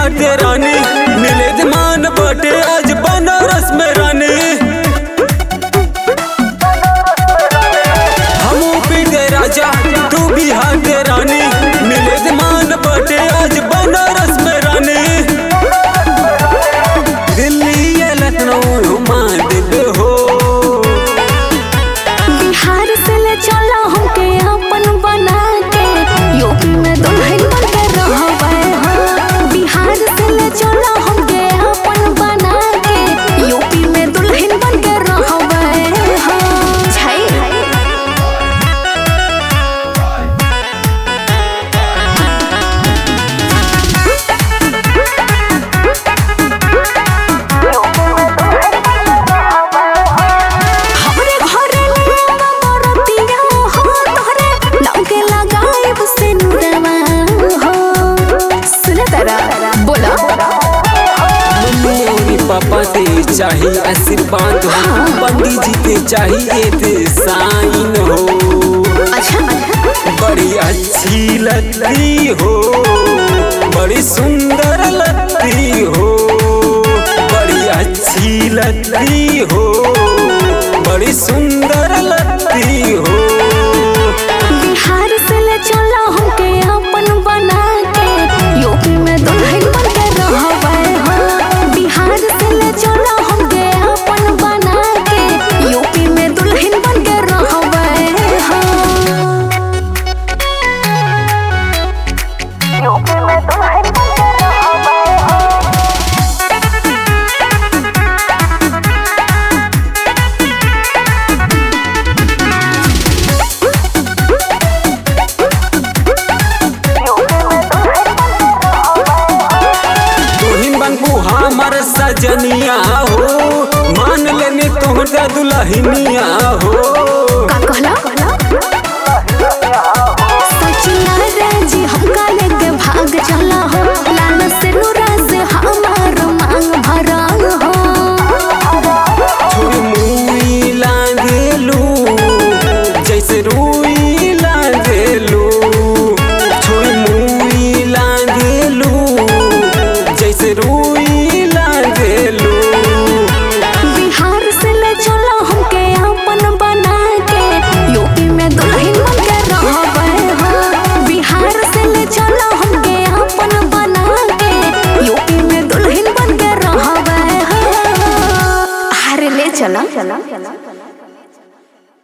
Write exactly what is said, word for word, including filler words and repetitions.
बिहार के रानी मिले मान बटे आज बनारस में रानी। हम यूपी के राजा तू बिहार के रानी मिले मान बटे आज बनारस में रानी। दिल्ली या लखनऊ मान दिल हो बिहार से ले चला हमके अपन बना के यूपी में दुल्हन बन के रहबे हो। बिहार से ले चला हमके अपन बना के यूपी में दुल्हन बन के रहबे हो। छै हमरे घरे निया बरतिया हो तोहरे नाम के लगाइब से नुरवा हो। सुन तारा बोला मम्मी और पापा से चाहिए आशीर्वाद हो पंडित जी के चाहिए साइन हो। अच्छा बड़ी अच्छी लगती हो बड़ी सुंदर लगती हो बड़ी अच्छी लगती हो बड़ी सुंदर लगती हो। बिहार से ले चला हमके अपन बना के यूपी में दुल्हन बन के रहबे हो। बिहार से ले चला हमके अपन बना के यूपी में दुल्हन बन के रहबे हो। यूपी में दुल्हन बन के रहबे हो। तुहिन बनबू हमर सजनिया हो मान लेने तोहरा दुल्हनिया हो। का कहला सचिना राजी हमका लेके भाग चला हो। लाल से नूरा से हमार मांग भरा हो। छोरी मुई लागेलू जैसे रुई लागेलू छोरी मुई लागेलू जैसे रुई लागेलू। बिहार से ले चला हमके अपन बना के यूपी में दुल्हन बन के रहबे हो। बिहार से ले चला हमके अपन बना के यूपी में दुल्हन बन के रहबे हो। अरे ले चला